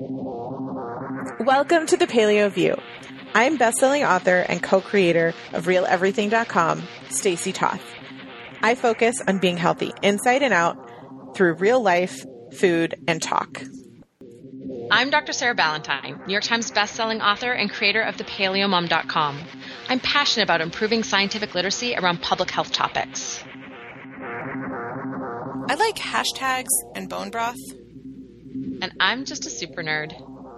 Welcome to the Paleo View. I'm bestselling author and co-creator of RealEverything.com, Stacey Toth. I focus on being healthy inside and out through real life, food, and talk. I'm Dr. Sarah Ballantyne, New York Times bestselling author and creator of thepaleomom.com. I'm passionate about improving scientific literacy around public health topics. I like hashtags and bone broth. And I'm just a super nerd.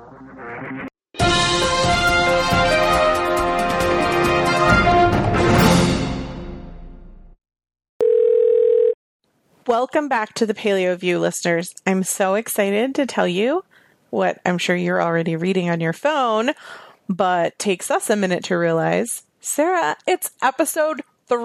Welcome back to the Paleo View, listeners. I'm so excited to tell you what I'm sure you're already reading on your phone, but takes us a minute to realize. Sarah, it's episode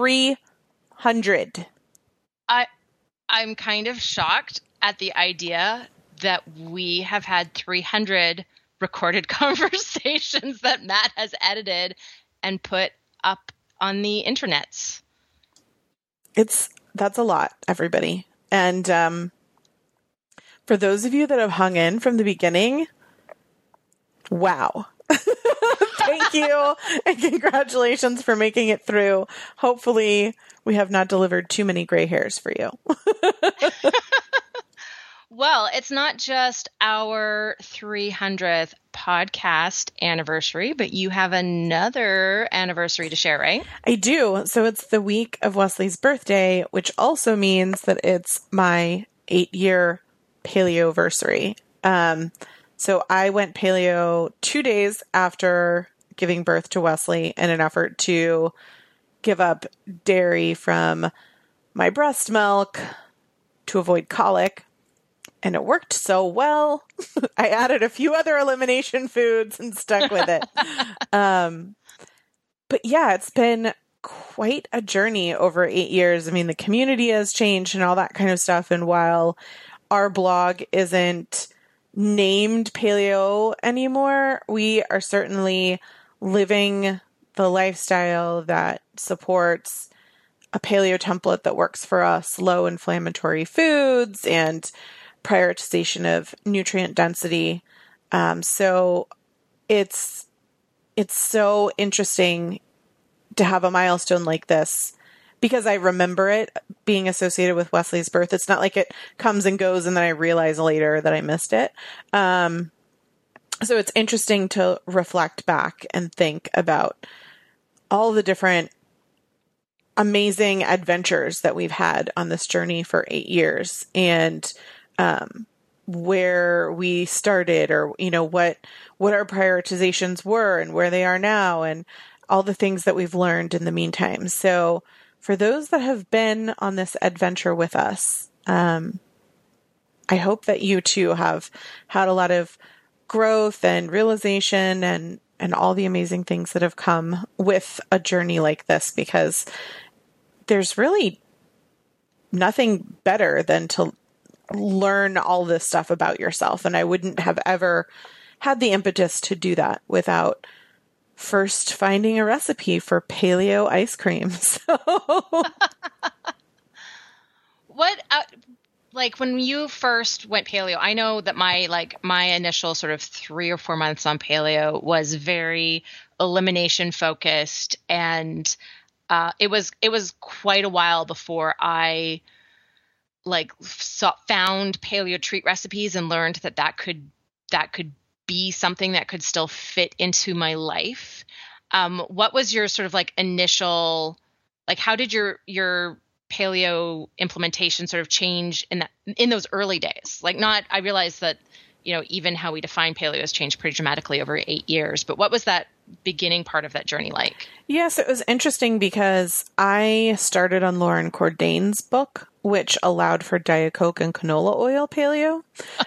300. I'm kind of shocked at the idea that we have had 300 recorded conversations that Matt has edited and put up on the internets. That's a lot, everybody. And for those of you that have hung in from the beginning, wow. Thank you and congratulations for making it through. Hopefully we have not delivered too many gray hairs for you. Well, it's not just our 300th podcast anniversary, but you have another anniversary to share, right? I do. So it's the week of Wesley's birthday, which also means that it's my 8-year paleoversary. So I went paleo 2 days after giving birth to Wesley in an effort to give up dairy from my breast milk to avoid colic. And it worked so well. I added a few other elimination foods and stuck with it. But yeah, it's been quite a journey over 8 years. I mean, the community has changed and all that kind of stuff. And while our blog isn't named paleo anymore, we are certainly living the lifestyle that supports a paleo template that works for us, low inflammatory foods and prioritization of nutrient density. So it's so interesting to have a milestone like this because I remember it being associated with Wesley's birth. It's not like it comes and goes and then I realize later that I missed it. So it's interesting to reflect back and think about all the different amazing adventures that we've had on this journey for 8 years and where we started or, you know, what our prioritizations were and where they are now and all the things that we've learned in the meantime. So for those that have been on this adventure with us, I hope that you too have had a lot of growth and realization and all the amazing things that have come with a journey like this, because there's really nothing better than to learn all this stuff about yourself. And I wouldn't have ever had the impetus to do that without first finding a recipe for paleo ice cream. So what, like when you first went paleo, I know that my initial sort of 3 or 4 months on paleo was very elimination focused. And it was quite a while before I found paleo treat recipes and learned that could be something that could still fit into my life. What was your sort of like initial, like how did your paleo implementation sort of change in those early days? Like I realized that, you know, even how we define paleo has changed pretty dramatically over 8 years, but what was that beginning part of that journey like? Yes, it was interesting because I started on Lauren Cordain's book, which allowed for Diet Coke and canola oil paleo.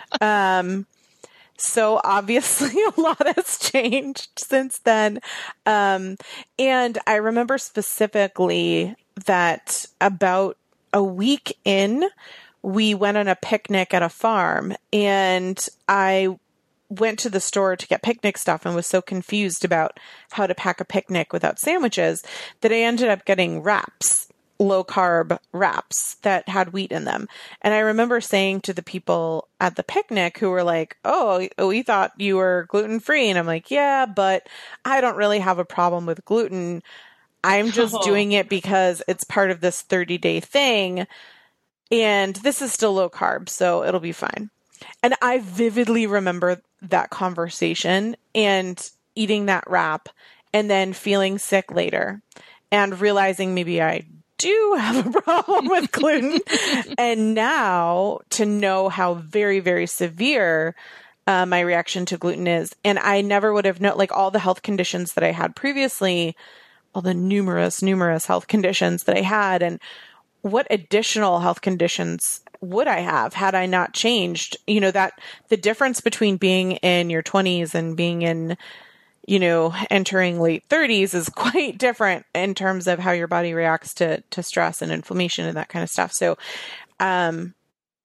So obviously a lot has changed since then. And I remember specifically that about a week in, we went on a picnic at a farm and I went to the store to get picnic stuff and was so confused about how to pack a picnic without sandwiches that I ended up getting wraps low carb wraps that had wheat in them. And I remember saying to the people at the picnic who were like, "Oh, we thought you were gluten free." And I'm like, "Yeah, but I don't really have a problem with gluten. I'm just doing it because it's part of this 30-day thing. And this is still low carb, so it'll be fine." And I vividly remember that conversation and eating that wrap and then feeling sick later and realizing maybe I do have a problem with gluten. And now to know how very, very severe my reaction to gluten is. And I never would have known, like, all the health conditions that I had previously, all the numerous health conditions that I had, and what additional health conditions would I have had I not changed? You know, that the difference between being in your 20s and being in, you know, entering late 30s is quite different in terms of how your body reacts to stress and inflammation and that kind of stuff. So, I'm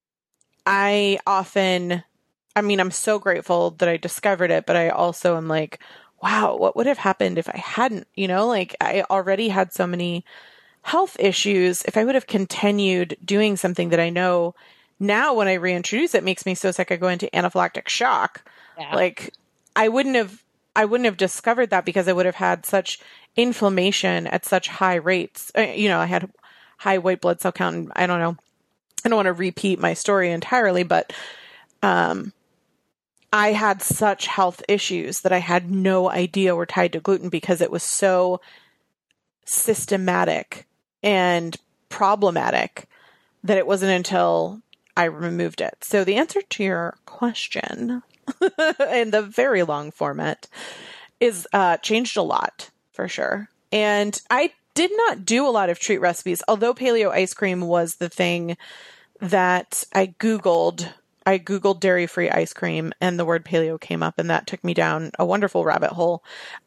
so grateful that I discovered it, but I also am like, wow, what would have happened if I hadn't, you know, like I already had so many health issues. If I would have continued doing something that I know now when I reintroduce it makes me so sick I go into anaphylactic shock. Yeah. Like I wouldn't have discovered that because I would have had such inflammation at such high rates. You know, I had high white blood cell count, and I don't know. I don't want to repeat my story entirely, but I had such health issues that I had no idea were tied to gluten because it was so systematic and problematic that it wasn't until I removed it. So the answer to your question in the very long format is changed a lot for sure. And I did not do a lot of treat recipes, although paleo ice cream was the thing that I Googled. I Googled dairy-free ice cream and the word paleo came up, and that took me down a wonderful rabbit hole.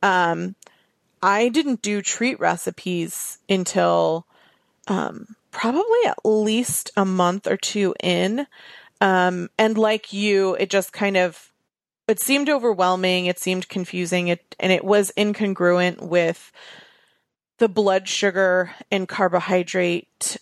I didn't do treat recipes until probably at least a month or two in. And like you, it just it seemed overwhelming. It seemed confusing. And it was incongruent with the blood sugar and carbohydrate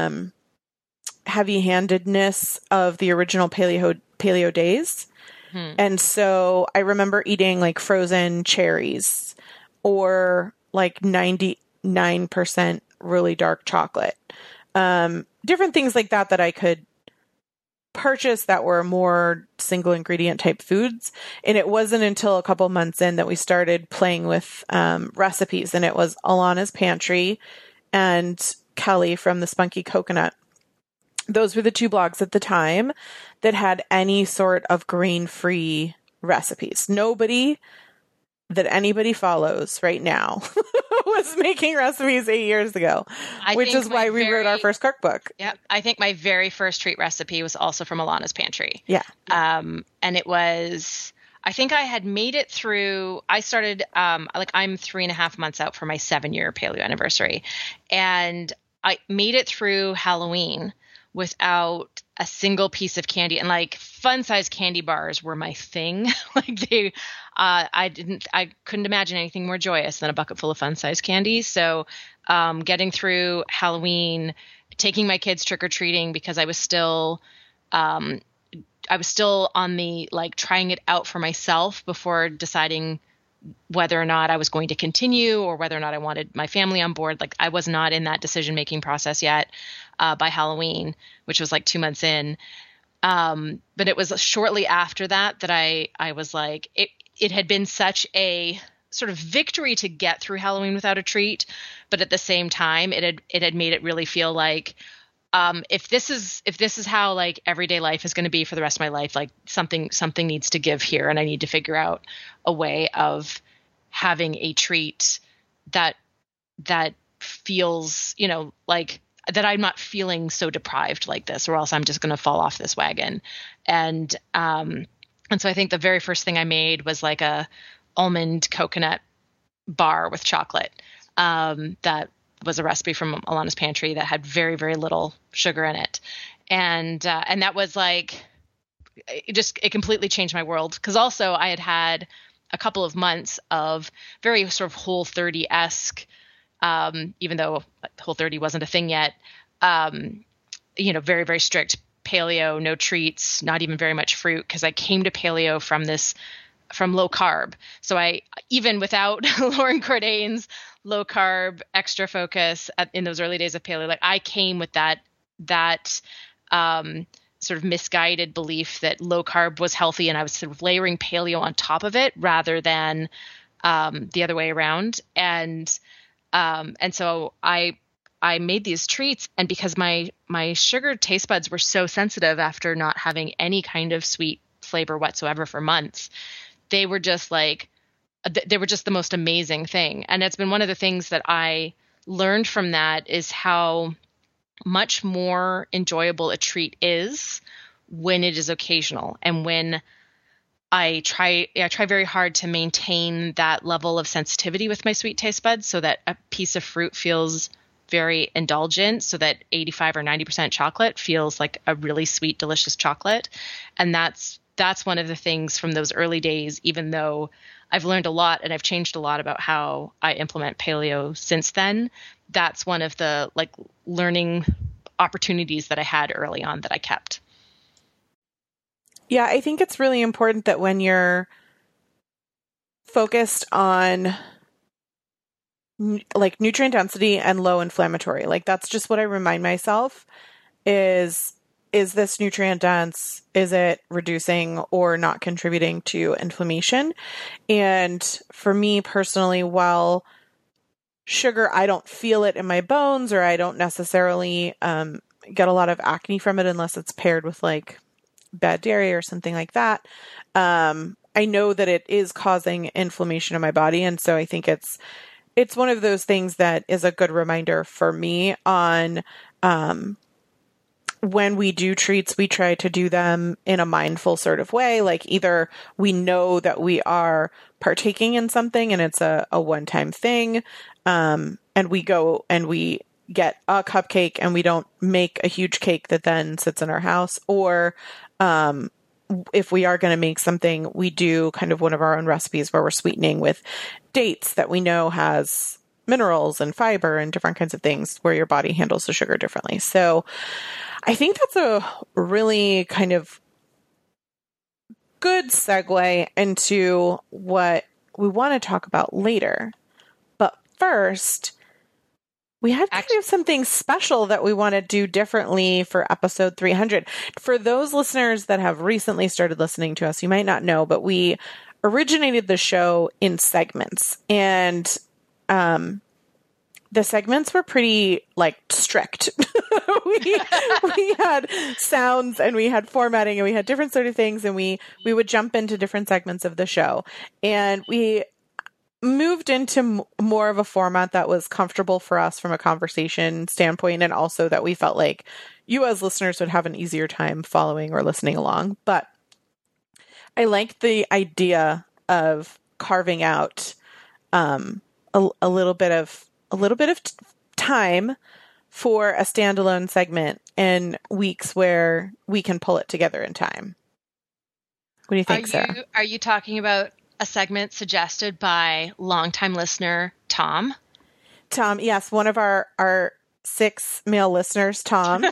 heavy-handedness of the original paleo days. And so I remember eating like frozen cherries or like 99% really dark chocolate. Different things like that I could purchase that were more single ingredient type foods. And it wasn't until a couple months in that we started playing with recipes. And it was Alana's Pantry and Kelly from the Spunky Coconut. Those were the two blogs at the time that had any sort of grain-free recipes. Nobody that anybody follows right now was making recipes 8 years ago, which is why we wrote our first cookbook. Yeah, I think my very first treat recipe was also from Alana's Pantry. Yeah. And it was, I think I had made it through, I started, I'm 3.5 months out for my 7-year paleo anniversary. And I made it through Halloween without a single piece of candy, and like fun-sized candy bars were my thing. I couldn't imagine anything more joyous than a bucket full of fun-sized candy. So, getting through Halloween, taking my kids trick-or-treating because I was still on the, like, trying it out for myself before deciding whether or not I was going to continue or whether or not I wanted my family on board. Like, I was not in that decision-making process yet. By Halloween, which was like 2 months in. But it was shortly after that I was like, it had been such a sort of victory to get through Halloween without a treat. But at the same time, it had made it really feel like, if this is how like everyday life is going to be for the rest of my life, like something needs to give here. And I need to figure out a way of having a treat that feels, you know, like, that I'm not feeling so deprived like this, or else I'm just going to fall off this wagon. And so I think the very first thing I made was like a almond coconut bar with chocolate. That was a recipe from Alana's Pantry that had very, very little sugar in it. And that was like, it completely changed my world. Cause also I had a couple of months of very sort of Whole30-esque even though Whole30 wasn't a thing yet. Very, very strict paleo, no treats, not even very much fruit, because I came to paleo from low carb. So I, even without Lauren Cordain's low carb extra focus in those early days of paleo, like I came with that sort of misguided belief that low carb was healthy, and I was sort of layering paleo on top of it rather than the other way around. And so I made these treats, and because my sugar taste buds were so sensitive after not having any kind of sweet flavor whatsoever for months, they were just the most amazing thing. And it's been one of the things that I learned from that, is how much more enjoyable a treat is when it is occasional, and when I try very hard to maintain that level of sensitivity with my sweet taste buds, so that a piece of fruit feels very indulgent, so that 85 or 90% chocolate feels like a really sweet, delicious chocolate. And that's one of the things from those early days, even though I've learned a lot and I've changed a lot about how I implement paleo since then. That's one of the learning opportunities that I had early on that I kept. Yeah, I think it's really important that when you're focused on nutrient density and low inflammatory, that's just what I remind myself is this nutrient dense? Is it reducing or not contributing to inflammation? And for me personally, while sugar, I don't feel it in my bones, or I don't necessarily get a lot of acne from it unless it's paired with bad dairy or something like that. I know that it is causing inflammation in my body. And so I think it's one of those things that is a good reminder for me on when we do treats, we try to do them in a mindful sort of way. Either we know that we are partaking in something and it's a one-time thing, and we go and we get a cupcake and we don't make a huge cake that then sits in our house. Or if we are going to make something, we do kind of one of our own recipes where we're sweetening with dates that we know has minerals and fiber and different kinds of things, where your body handles the sugar differently. So I think that's a really kind of good segue into what we want to talk about later. But first, we have kind of something special that we want to do differently for episode 300. For those listeners that have recently started listening to us, you might not know, but we originated the show in segments. And the segments were pretty strict. we had sounds and we had formatting and we had different sort of things, and we would jump into different segments of the show. And we moved into more of a format that was comfortable for us from a conversation standpoint, and also that we felt like you as listeners would have an easier time following or listening along. But I like the idea of carving out a little bit of time for a standalone segment in weeks where we can pull it together in time. What do you think, Sarah? Are you talking about a segment suggested by longtime listener Tom? Tom, yes, one of our 6 male listeners, Tom.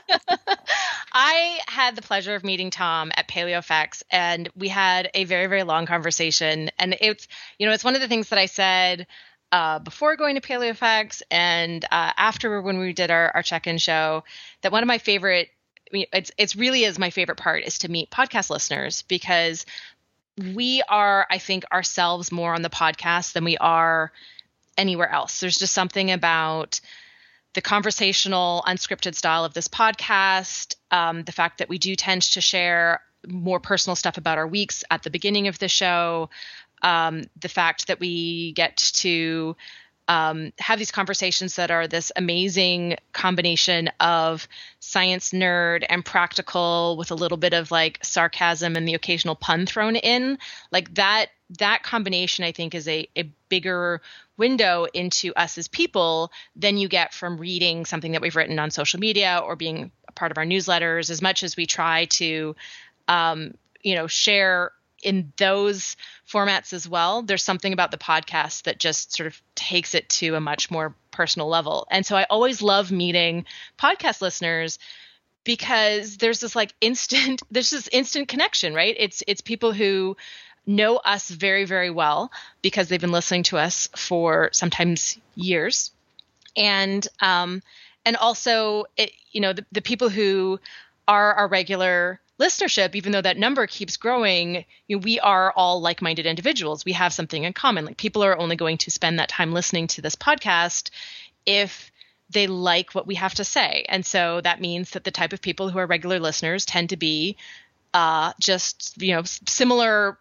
I had the pleasure of meeting Tom at PaleoFX, and we had a very, very long conversation. And it's one of the things that I said before going to PaleoFX and after, when we did our check-in show, that one of my favorite, it's really is my favorite part, is to meet podcast listeners, because we are, I think, ourselves more on the podcast than we are anywhere else. There's just something about the conversational, unscripted style of this podcast, the fact that we do tend to share more personal stuff about our weeks at the beginning of the show, the fact that we get to have these conversations that are this amazing combination of science nerd and practical with a little bit of sarcasm and the occasional pun thrown in. That combination, I think, is a bigger window into us as people than you get from reading something that we've written on social media or being a part of our newsletters. As much as we try to, share in those formats as well, there's something about the podcast that just sort of takes it to a much more personal level. And so I always love meeting podcast listeners because there's this instant connection, right? It's people who know us very, very well because they've been listening to us for sometimes years. And also, the people who are our regular listenership, even though that number keeps growing, we are all like-minded individuals. We have something in common. Like, people are only going to spend that time listening to this podcast if they like what we have to say. And so that means that the type of people who are regular listeners tend to be similar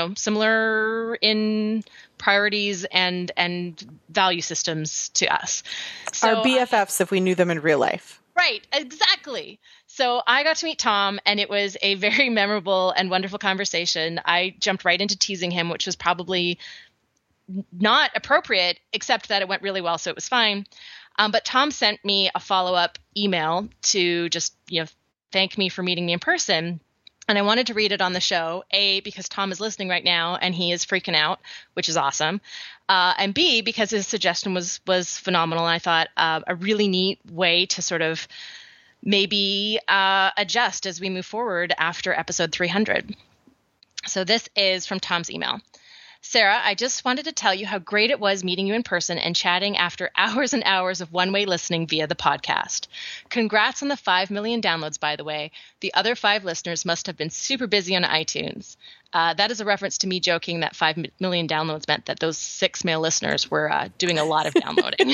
in priorities and value systems to us. So, our BFFs if we knew them in real life. Right, exactly. So I got to meet Tom, and it was a very memorable and wonderful conversation. I jumped right into teasing him, which was probably not appropriate, except that it went really well, so it was fine. But Tom sent me a follow-up email to just, thank me for meeting me in person. And I wanted to read it on the show, A, because Tom is listening right now and he is freaking out, which is awesome. And B, because his suggestion was phenomenal. And I thought a really neat way to sort of maybe adjust as we move forward after episode 300. So this is from Tom's email. Sarah, I just wanted to tell you how great it was meeting you in person and chatting after hours and hours of one-way listening via the podcast. Congrats on the 5 million downloads, by the way. The other 5 listeners must have been super busy on iTunes. That is a reference to me joking that 5 million downloads meant that those 6 male listeners were doing a lot of downloading.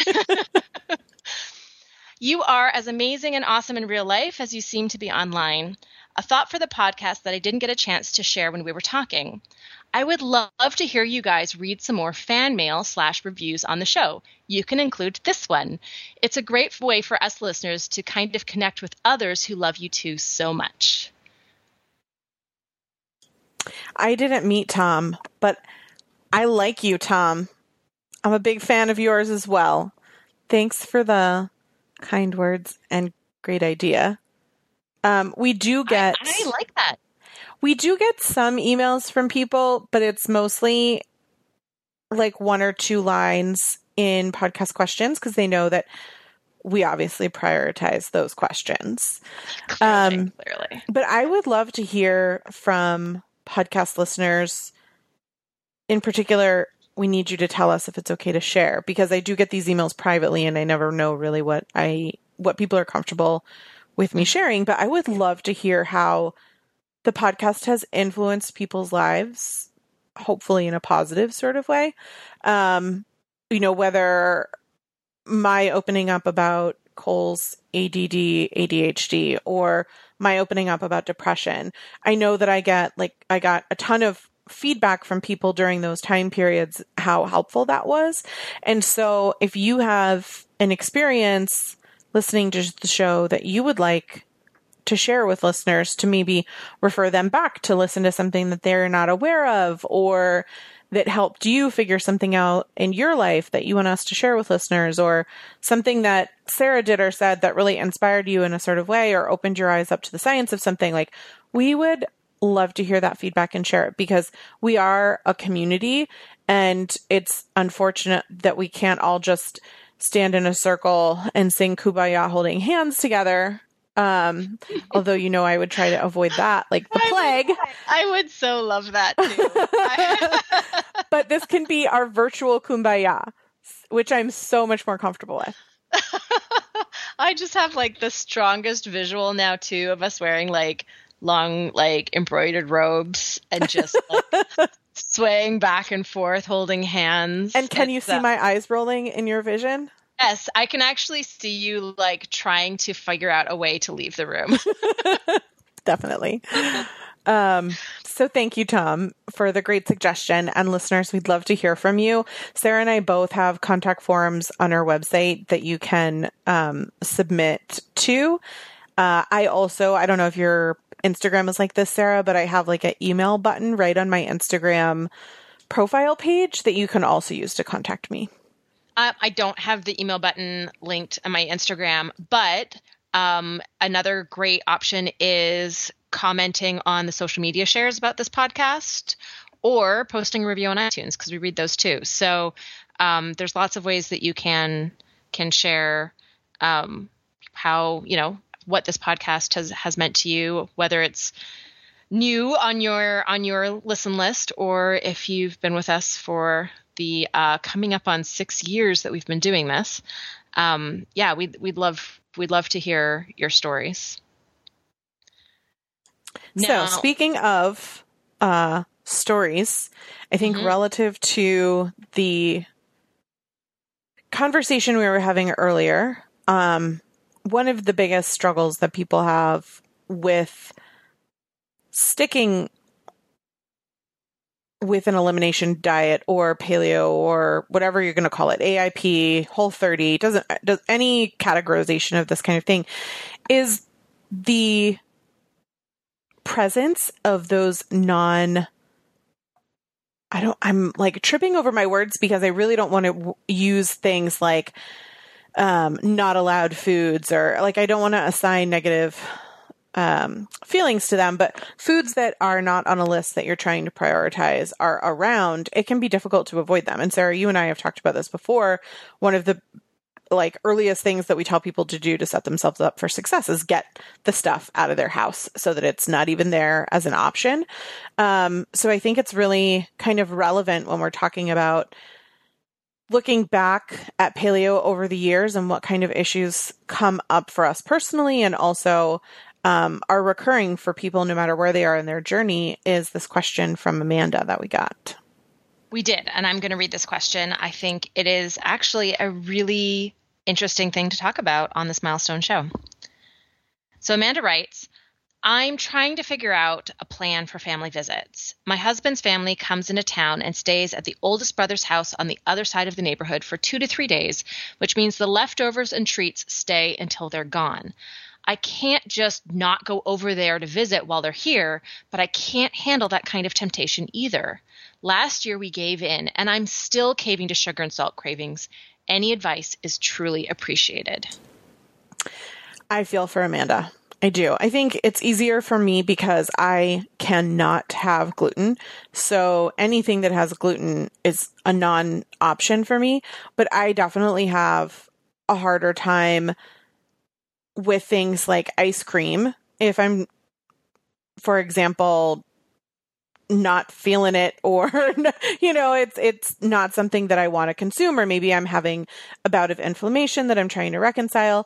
You are as amazing and awesome in real life as you seem to be online. A thought for the podcast that I didn't get a chance to share when we were talking. I would love to hear you guys read some more fan mail / reviews on the show. You can include this one. It's a great way for us listeners to kind of connect with others who love you too so much. I didn't meet Tom, but I like you, Tom. I'm a big fan of yours as well. Thanks for the kind words and great idea. We do get... I like that. We do get some emails from people, but it's mostly like 1 or 2 lines in podcast questions because they know that we obviously prioritize those questions. Clearly. But I would love to hear from podcast listeners. In particular, we need you to tell us if it's okay to share, because I do get these emails privately and I never know really what people are comfortable with me sharing. But I would love to hear how the podcast has influenced people's lives, hopefully in a positive sort of way. Whether my opening up about Cole's ADD, ADHD, or my opening up about depression. I know that I got a ton of feedback from people during those time periods, how helpful that was. And so if you have an experience listening to the show that you would like to share with listeners, to maybe refer them back to listen to something that they're not aware of, or that helped you figure something out in your life that you want us to share with listeners, or something that Sarah did or said that really inspired you in a sort of way, or opened your eyes up to the science of something, like, we would love to hear that feedback and share it, because we are a community and it's unfortunate that we can't all just stand in a circle and sing Kumbaya holding hands together. Although, I would try to avoid that like the plague. I would so love that too. But this can be our virtual Kumbaya, which I'm so much more comfortable with. I just have like the strongest visual now too of us wearing like long, like embroidered robes and just like swaying back and forth, holding hands. And can you see my eyes rolling in your vision? Yes, I can actually see you like trying to figure out a way to leave the room. Definitely. So thank you, Tom, for the great suggestion. And listeners, we'd love to hear from you. Sarah and I both have contact forms on our website that you can submit to. I don't know if your Instagram is like this, Sarah, but I have like an email button right on my Instagram profile page that you can also use to contact me. I don't have the email button linked on my Instagram, but another great option is commenting on the social media shares about this podcast, or posting a review on iTunes, because we read those too. So there's lots of ways that you can can share how, what this podcast has meant to you, whether it's new on your listen list, or if you've been with us for the coming up on 6 years that we've been doing this. We'd love to hear your stories. Now, so speaking of stories, I think relative to the conversation we were having earlier, one of the biggest struggles that people have with sticking with an elimination diet or paleo or whatever you're going to call it, AIP, Whole30, does any categorization of this kind of thing, is the presence of those I'm like tripping over my words because I really don't want to use things like not allowed foods, or like I don't want to assign negative feelings to them, but foods that are not on a list that you're trying to prioritize are around. It can be difficult to avoid them. And Sarah, you and I have talked about this before. One of the earliest things that we tell people to do to set themselves up for success is get the stuff out of their house so that it's not even there as an option. So I think it's really kind of relevant when we're talking about looking back at paleo over the years and what kind of issues come up for us personally, and also are recurring for people no matter where they are in their journey, is this question from Amanda that we got. We did, and I'm going to read this question. I think it is actually a really interesting thing to talk about on this milestone show. So Amanda writes, I'm trying to figure out a plan for family visits. My husband's family comes into town and stays at the oldest brother's house on the other side of the neighborhood for 2 to 3 days, which means the leftovers and treats stay until they're gone. I can't just not go over there to visit while they're here, but I can't handle that kind of temptation either. Last year we gave in, and I'm still caving to sugar and salt cravings. Any advice is truly appreciated. I feel for Amanda. I do. I think it's easier for me because I cannot have gluten. So anything that has gluten is a non-option for me. But I definitely have a harder time with things like ice cream. If I'm, for example, not feeling it, or, it's not something that I want to consume, or maybe I'm having a bout of inflammation that I'm trying to reconcile.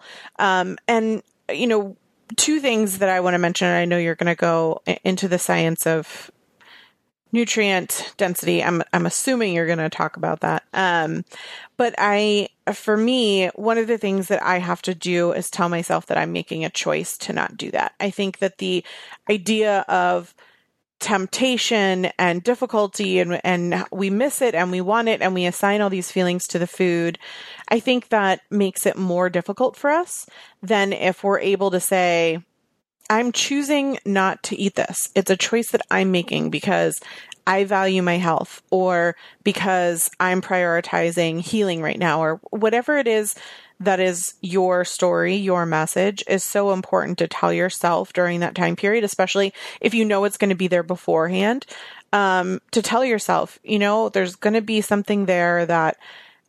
Two things that I want to mention, and I know you're going to go into the science of nutrient density. I'm assuming you're going to talk about that. But for me, one of the things that I have to do is tell myself that I'm making a choice to not do that. I think that the idea of temptation and difficulty, and we miss it and we want it and we assign all these feelings to the food, I think that makes it more difficult for us than if we're able to say, I'm choosing not to eat this. It's a choice that I'm making because I value my health, or because I'm prioritizing healing right now, or whatever it is that is your story, your message is so important to tell yourself during that time period, especially if you know it's going to be there beforehand, to tell yourself, there's going to be something there that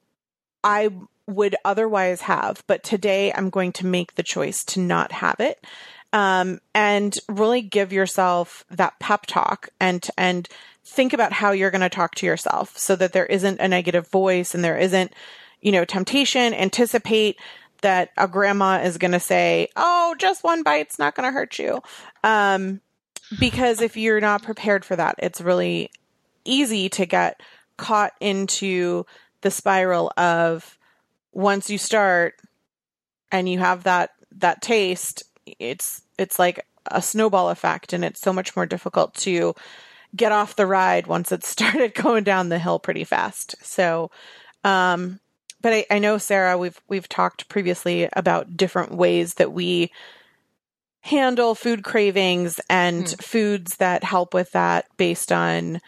I would otherwise have, but today I'm going to make the choice to not have it. And really give yourself that pep talk and think about how you're going to talk to yourself so that there isn't a negative voice and there isn't, temptation. Anticipate that a grandma is going to say, oh, just one bite's not going to hurt you. Because if you're not prepared for that, it's really easy to get caught into the spiral of once you start and you have that taste, it's like a snowball effect, and it's so much more difficult to get off the ride once it's started going down the hill pretty fast. So, but I know, Sarah, we've talked previously about different ways that we handle food cravings and foods that help with that based on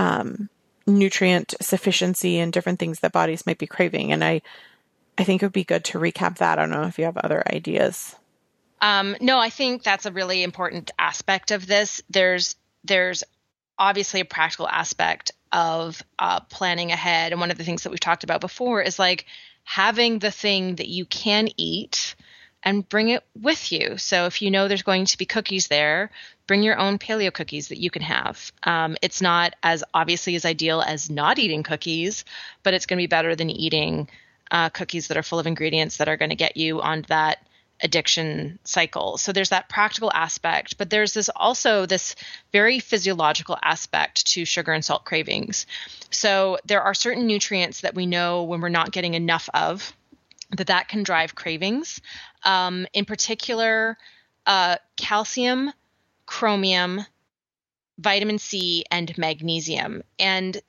nutrient sufficiency and different things that bodies might be craving. And I think it would be good to recap that. I don't know if you have other ideas. No, I think that's a really important aspect of this. There's obviously a practical aspect of planning ahead. And one of the things that we've talked about before is like having the thing that you can eat and bring it with you. So if you know there's going to be cookies there, bring your own paleo cookies that you can have. It's not as obviously as ideal as not eating cookies, but it's going to be better than eating cookies that are full of ingredients that are going to get you on that addiction cycle. So there's that practical aspect, but there's this very physiological aspect to sugar and salt cravings. So there are certain nutrients that we know when we're not getting enough of, that can drive cravings. In particular, calcium, chromium, vitamin C, and magnesium. And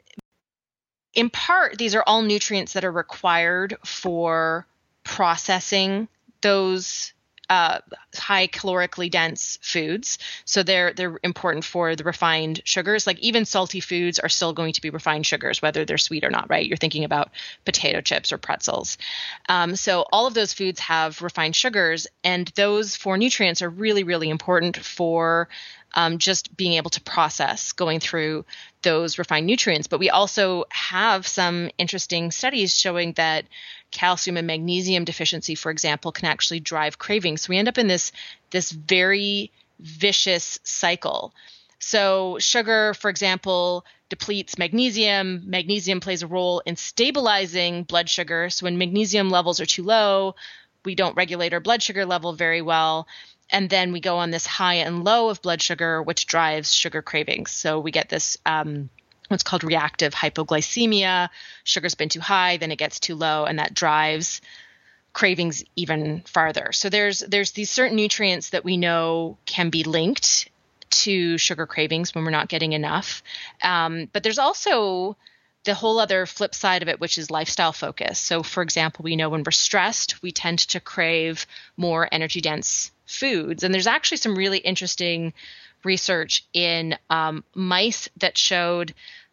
in part, these are all nutrients that are required for processing those high calorically dense foods. So they're important for the refined sugars. Like even salty foods are still going to be refined sugars, whether they're sweet or not, right? You're thinking about potato chips or pretzels. So all of those foods have refined sugars, and those four nutrients are really, really important for just being able to process going through those refined nutrients. But we also have some interesting studies showing that calcium and magnesium deficiency, for example, can actually drive cravings. So we end up in this very vicious cycle. So sugar, for example, depletes magnesium. Magnesium plays a role in stabilizing blood sugar. So when magnesium levels are too low, we don't regulate our blood sugar level very well. And then we go on this high and low of blood sugar, which drives sugar cravings. So we get this what's called reactive hypoglycemia. Sugar's been too high, then it gets too low, and that drives cravings even farther. So there's these certain nutrients that we know can be linked to sugar cravings when we're not getting enough. But there's also the whole other flip side of it, which is lifestyle focus. So for example, we know when we're stressed, we tend to crave more energy dense foods. And there's actually some really interesting research in mice that showed,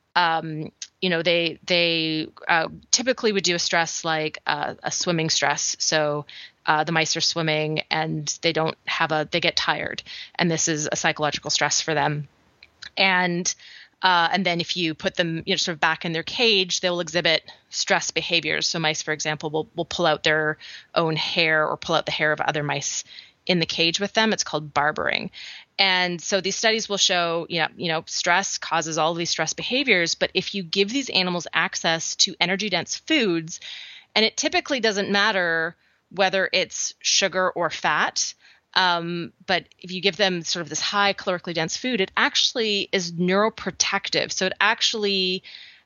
they typically would do a stress like a swimming stress. So the mice are swimming and they get tired, and this is a psychological stress for them. And then if you put them sort of back in their cage, they'll exhibit stress behaviors. So mice, for example, will pull out their own hair or pull out the hair of other mice in the cage with them. It's called barbering. And so these studies will show, stress causes all of these stress behaviors. But if you give these animals access to energy dense foods, and it typically doesn't matter whether it's sugar or fat, but if you give them sort of this high calorically dense food, it actually is neuroprotective. So it actually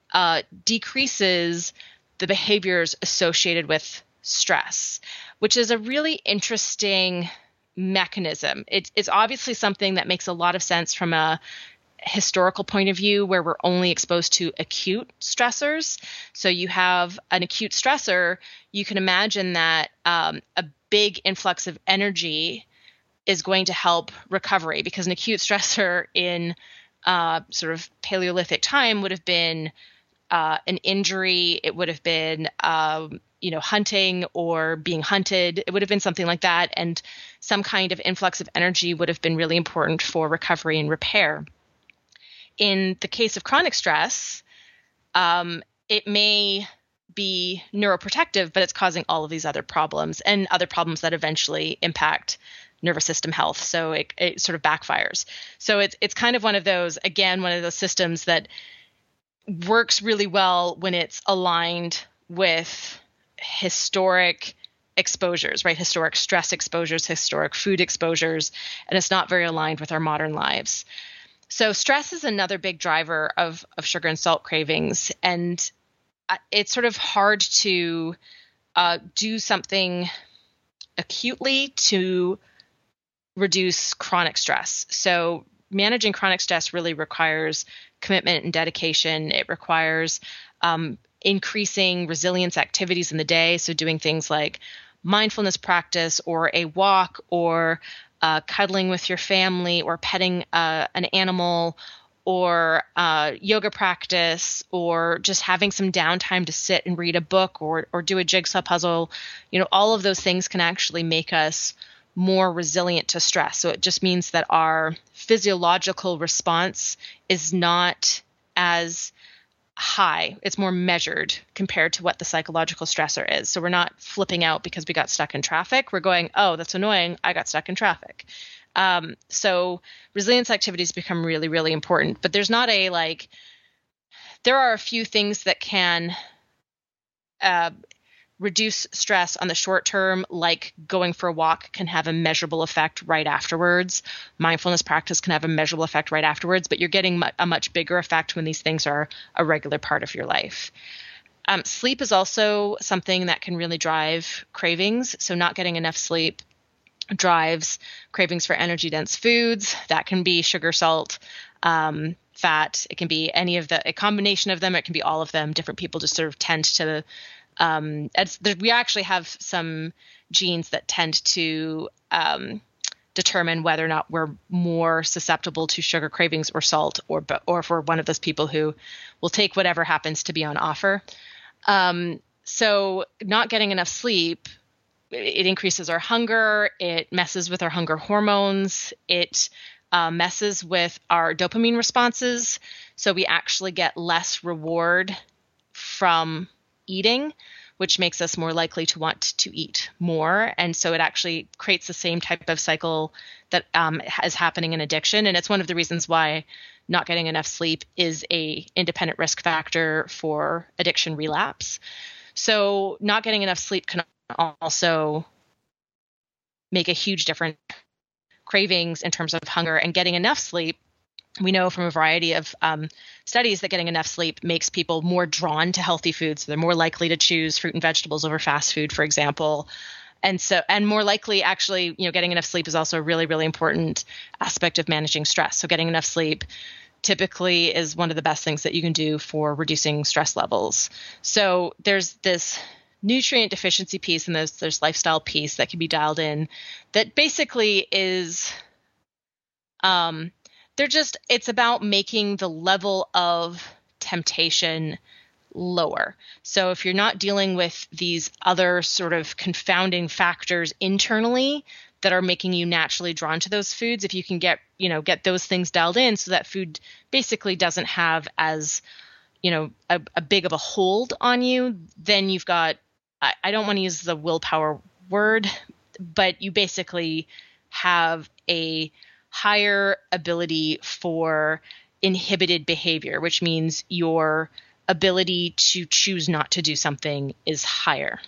decreases the behaviors associated with stress, which is a really interesting mechanism. It's obviously something that makes a lot of sense from a historical point of view, where we're only exposed to acute stressors. So you have an acute stressor, you can imagine that a big influx of energy is going to help recovery, because an acute stressor in sort of Paleolithic time would have been an injury. It would have been hunting or being hunted. It would have been something like that. And some kind of influx of energy would have been really important for recovery and repair. In the case of chronic stress, it may be neuroprotective, but it's causing all of these other problems and other problems that eventually impact nervous system health. So it sort of backfires. So it's kind of one of those systems that works really well when it's aligned with historic exposures, right? Historic stress exposures, historic food exposures, and it's not very aligned with our modern lives. So stress is another big driver of sugar and salt cravings, and it's sort of hard to do something acutely to reduce chronic stress. So managing chronic stress really requires commitment and dedication. It requires increasing resilience activities in the day. So doing things like mindfulness practice or a walk or cuddling with your family or petting an animal or yoga practice or just having some downtime to sit and read a book or do a jigsaw puzzle. All of those things can actually make us more resilient to stress. So it just means that our physiological response is not as high. It's more measured compared to what the psychological stressor is. So we're not flipping out because we got stuck in traffic. We're going, oh, that's annoying. I got stuck in traffic. So resilience activities become really, really important. But there's not there are a few things that can reduce stress on the short term, like going for a walk can have a measurable effect right afterwards. Mindfulness practice can have a measurable effect right afterwards, but you're getting a much bigger effect when these things are a regular part of your life. Sleep is also something that can really drive cravings. So not getting enough sleep drives cravings for energy-dense foods. That can be sugar, salt, fat. It can be a combination of them. It can be all of them. Different people just sort of tend to we actually have some genes that tend to determine whether or not we're more susceptible to sugar cravings or salt, or if we're one of those people who will take whatever happens to be on offer. So not getting enough sleep, it increases our hunger. It messes with our hunger hormones. It messes with our dopamine responses. So we actually get less reward from eating, which makes us more likely to want to eat more. And so it actually creates the same type of cycle that is happening in addiction. And it's one of the reasons why not getting enough sleep is a independent risk factor for addiction relapse. So not getting enough sleep can also make a huge difference. Cravings in terms of hunger, and getting enough sleep, we know from a variety of studies that getting enough sleep makes people more drawn to healthy foods. They're more likely to choose fruit and vegetables over fast food, for example. And more likely, actually, getting enough sleep is also a really, really important aspect of managing stress. So getting enough sleep typically is one of the best things that you can do for reducing stress levels. So there's this nutrient deficiency piece and there's lifestyle piece that can be dialed in that basically is it's about making the level of temptation lower. So if you're not dealing with these other sort of confounding factors internally that are making you naturally drawn to those foods, if you can get those things dialed in so that food basically doesn't have as, a big of a hold on you, then you've got, I don't want to use the willpower word, but you basically have a higher ability for inhibited behavior, which means your ability to choose not to do something is higher.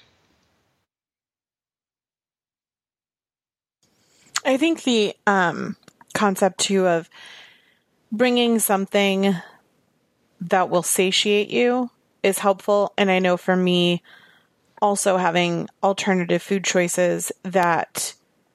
I think the concept too of bringing something that will satiate you is helpful. And I know for me, also having alternative food choices that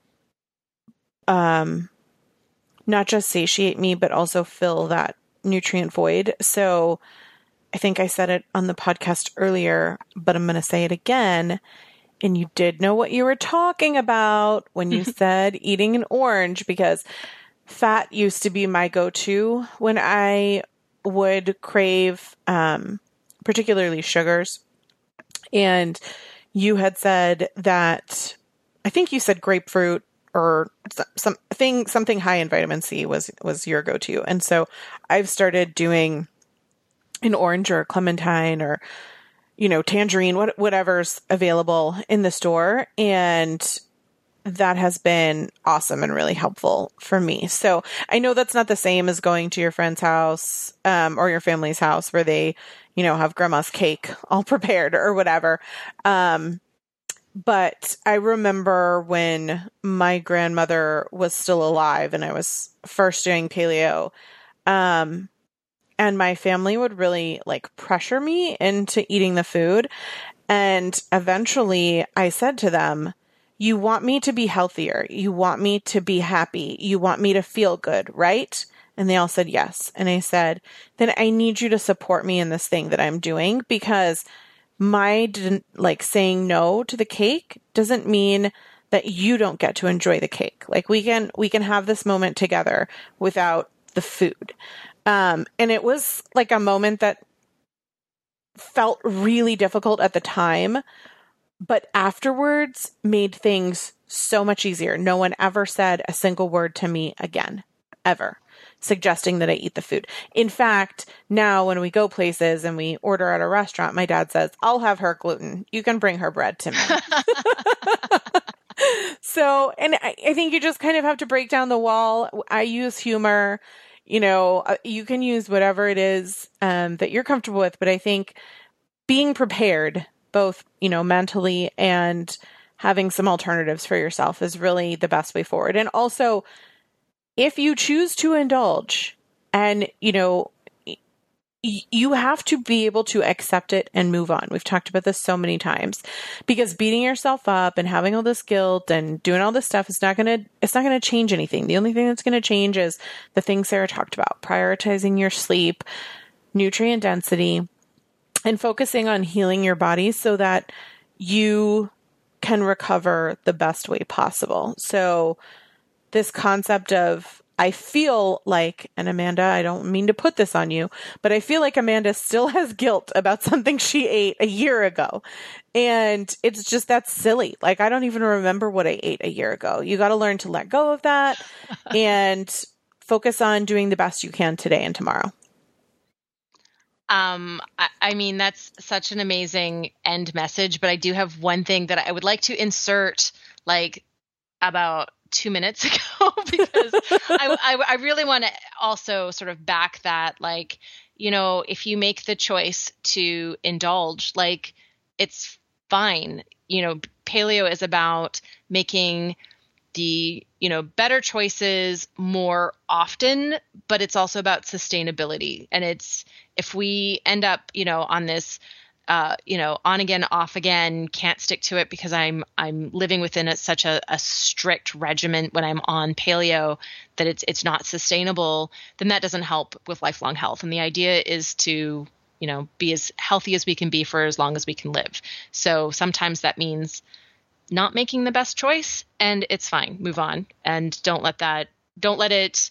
not just satiate me, but also fill that nutrient void. So I think I said it on the podcast earlier, but I'm going to say it again. And you did know what you were talking about when you said eating an orange, because fat used to be my go-to when I would crave, particularly sugars. And you had said that, I think you said grapefruit or something high in vitamin C was your go-to. And so I've started doing an orange or a clementine or, tangerine, whatever's available in the store. And that has been awesome and really helpful for me. So I know that's not the same as going to your friend's house, or your family's house where they, have grandma's cake all prepared or whatever. But I remember when my grandmother was still alive and I was first doing paleo, and my family would really pressure me into eating the food. And eventually I said to them, you want me to be healthier. You want me to be happy. You want me to feel good, right? And they all said yes. And I said, then I need you to support me in this thing that I'm doing, because my saying no to the cake doesn't mean that you don't get to enjoy the cake. We can have this moment together without the food. And it was a moment that felt really difficult at the time, but afterwards made things so much easier. No one ever said a single word to me again, ever. suggesting that I eat the food. In fact, now when we go places and we order at a restaurant, my dad says, I'll have her gluten. You can bring her bread to me. So, and I think you just kind of have to break down the wall. I use humor. You can use whatever it is that you're comfortable with. But I think being prepared, both, mentally and having some alternatives for yourself is really the best way forward. And also, if you choose to indulge and, you have to be able to accept it and move on. We've talked about this so many times, because beating yourself up and having all this guilt and doing all this stuff is not going to change anything. The only thing that's going to change is the things Sarah talked about: prioritizing your sleep, nutrient density, and focusing on healing your body so that you can recover the best way possible. So this concept of, I feel like, and Amanda, I don't mean to put this on you, but I feel like Amanda still has guilt about something she ate a year ago. And it's just, that's silly. Like, I don't even remember what I ate a year ago. You got to learn to let go of that and focus on doing the best you can today and tomorrow. I mean, that's such an amazing end message, but I do have one thing that I would like to insert, like, about 2 minutes ago, because I really want to also sort of back that, like, if you make the choice to indulge, like, it's fine. Paleo is about making the, better choices more often, but it's also about sustainability. And if we end up, on this, on again, off again, can't stick to it because I'm living within such a strict regimen when I'm on paleo that it's not sustainable, then that doesn't help with lifelong health. And the idea is to, be as healthy as we can be for as long as we can live. So sometimes that means not making the best choice, and it's fine. Move on, and don't let it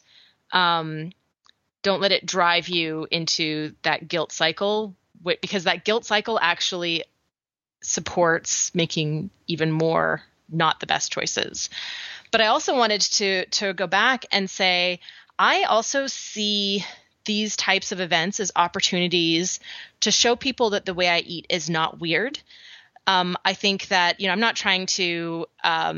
drive you into that guilt cycle, because that guilt cycle actually supports making even more not the best choices. But I also wanted to go back and say, I also see these types of events as opportunities to show people that the way I eat is not weird. I think that, I'm not trying to,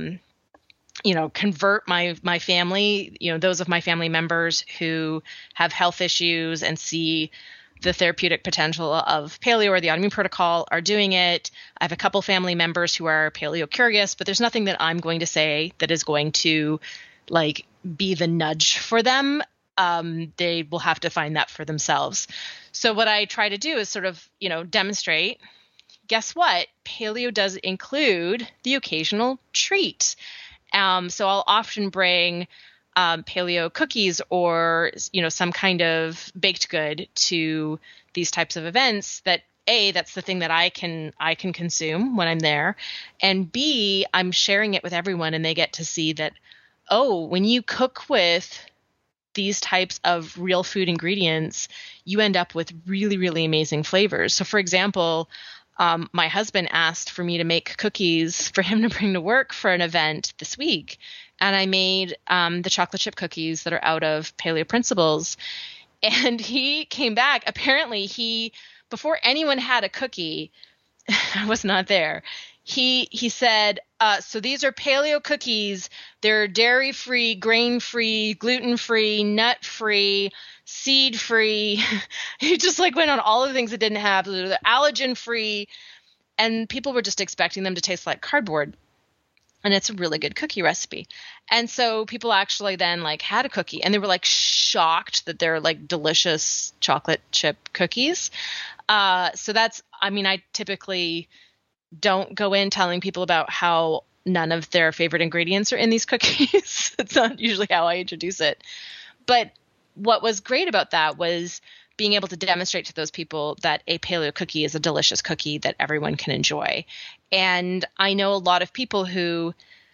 convert my family, those of my family members who have health issues and see the therapeutic potential of paleo or the autoimmune protocol are doing it. I have a couple family members who are paleo curious, but there's nothing that I'm going to say that is going to, like, be the nudge for them. They will have to find that for themselves. So what I try to do is sort of, demonstrate, guess what? Paleo does include the occasional treat. So I'll often bring paleo cookies or, some kind of baked good to these types of events that, A, that's the thing that I can consume when I'm there. And B, I'm sharing it with everyone, and they get to see that, oh, when you cook with these types of real food ingredients, you end up with really, really amazing flavors. So for example, my husband asked for me to make cookies for him to bring to work for an event this week. And I made the chocolate chip cookies that are out of Paleo Principles. And he came back. Apparently, before anyone had a cookie, I was not there. He said, so these are paleo cookies. They're dairy-free, grain-free, gluten-free, nut-free, seed-free. He just went on all of the things it didn't have. They're allergen-free. And people were just expecting them to taste like cardboard. And it's a really good cookie recipe. And so people actually then had a cookie, and they were shocked that they're delicious chocolate chip cookies. So that's, I typically don't go in telling people about how none of their favorite ingredients are in these cookies. It's not usually how I introduce it. But what was great about that was being able to demonstrate to those people that a paleo cookie is a delicious cookie that everyone can enjoy. And I know a lot of people who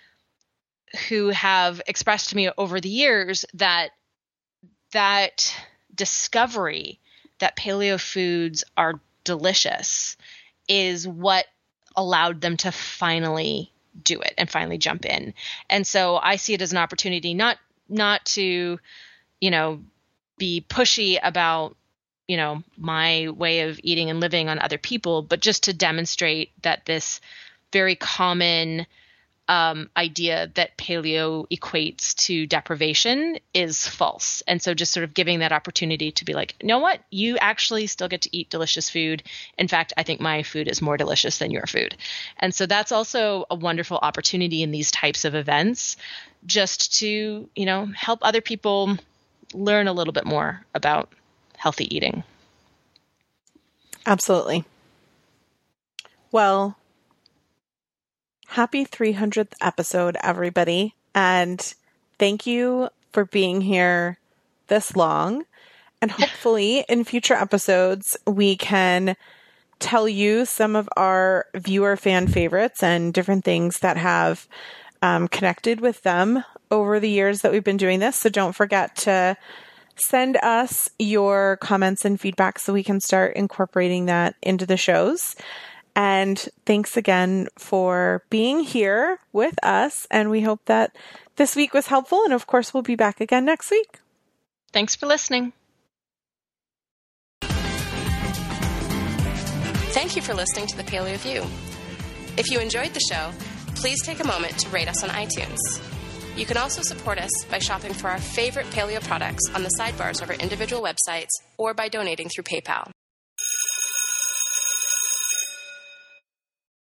have expressed to me over the years that discovery that paleo foods are delicious is what allowed them to finally do it and finally jump in. And so I see it as an opportunity not to, be pushy about, my way of eating and living on other people, but just to demonstrate that this very common idea that paleo equates to deprivation is false. And so just sort of giving that opportunity to be like, you know what? You actually still get to eat delicious food. In fact, I think my food is more delicious than your food. And so that's also a wonderful opportunity in these types of events, just to, help other people learn a little bit more about healthy eating. Absolutely. Well, happy 300th episode, everybody. And thank you for being here this long. And hopefully in future episodes, we can tell you some of our viewer fan favorites and different things that have connected with them over the years that we've been doing this. So don't forget to send us your comments and feedback so we can start incorporating that into the shows. And thanks again for being here with us. And we hope that this week was helpful. And of course, we'll be back again next week. Thanks for listening. Thank you for listening to The Paleo View. If you enjoyed the show, please take a moment to rate us on iTunes. You can also support us by shopping for our favorite paleo products on the sidebars of our individual websites or by donating through PayPal.